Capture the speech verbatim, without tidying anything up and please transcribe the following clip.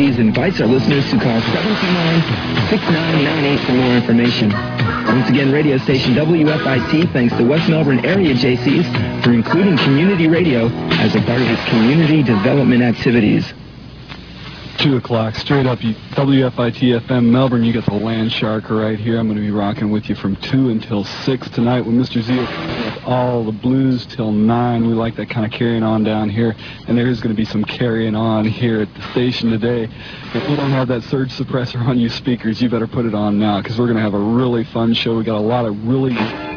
Cs invites our listeners to call seven two nine, six nine nine eight for more information. Once again, radio station W F I T thanks to West Melbourne area J Cs for including community radio as a part of its community development activities. two o'clock, straight up, W F I T F M Melbourne. You got the Land Shark right here. I'm going to be rocking with you from two until six tonight with Mister Z with all the blues till nine. We like that kind of carrying on down here, and there is going to be some carrying on here at the station today. If you don't have that surge suppressor on your speakers, you better put it on now, because we're going to have a really fun show. We got a lot of really